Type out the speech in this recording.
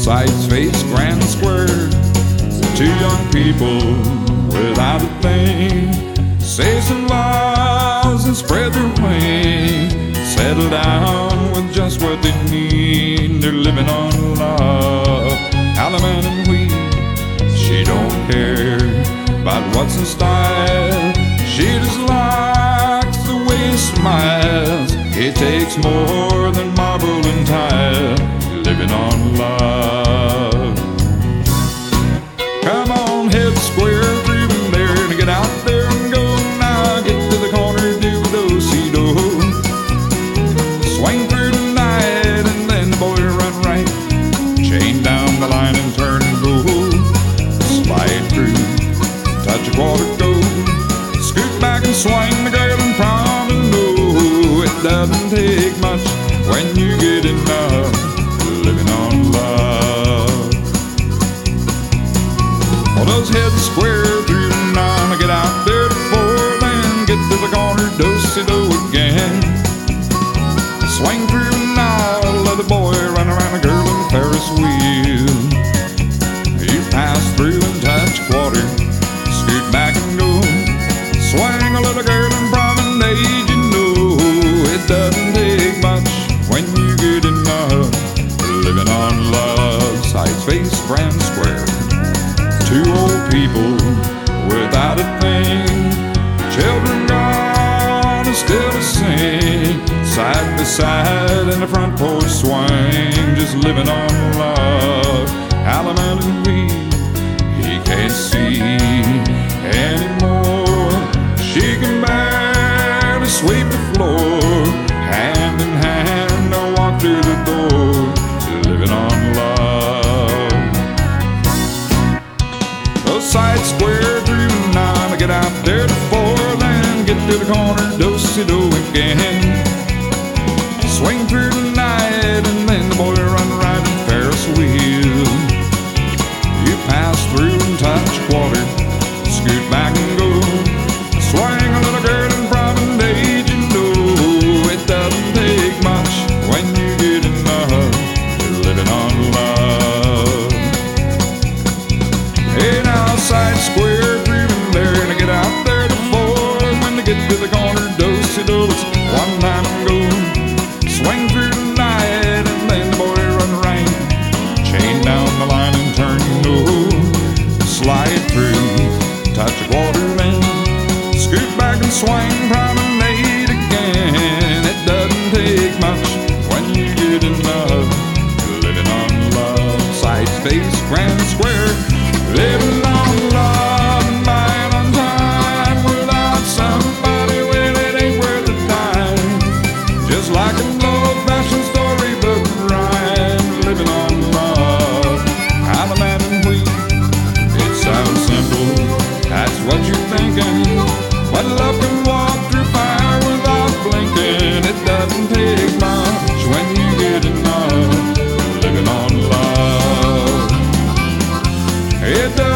Sights, face, grand square. Two young people without a thing. Say some vows and spread their wings. Settle down with just what they need. They're living on love. Allemande and wheat. She don't care about what's in style. She just likes the way he smiles. It takes more than marble and tile. Living on love. Come on, head square through in there and get out there and go. Now get to the corner, do-do-si-do. Swing through the night and then the boy run right. Chain down the line and turn and go. Slide through, touch a quarter, go. Scoot back and swing the girl and prom and no. It doesn't take much when you get enough. Living on love. Well, those heads square through the nine. Get out there to four, then get to the corner, do-si-do again. Swing through the night, let the boy run around the girl in the Ferris wheel. You pass through and touch a quarter, scoot back and go. Swing a little girl and promenade, you know. It doesn't take much when you get enough. Living on love, sights, face, grand square. Two old people without a thing. Children gone and still to sing. Side by side in the front porch swing. Just living on love. Allemande and wheat. He can't see anymore. She can barely sweep the floor. Hand in hand, they'll walk through the door. Living on love. Those sights square through the nine. Get out there to four, then get to the corner, do-si-do again. Swing through the night and then the boy run right in Ferris wheel. You pass through and touch a quarter, scoot back and go. Swing a little girl and promenade, you know. It doesn't take much when you get enough. Living on love. Hey now, side square through in there and I get out there to four. When they get to the corner, do-si-do, it's one time and go. Swing through the night and then the boy run right. Chain down the line and turn, no. Slide through, touch a quarter then. Scoot back and swing, promenade again. It doesn't take much when you get enough. Living on love, sights, face, grand square. Living on love and buying on time. Without somebody, well, it ain't worth the time. Just like an old-fashioned storybook rhyme. Living on love, Allemande and wheat. It sounds simple, that's what you're thinking. But love can walk through fire without blinking. It doesn't take much when you get enough. Living on love. It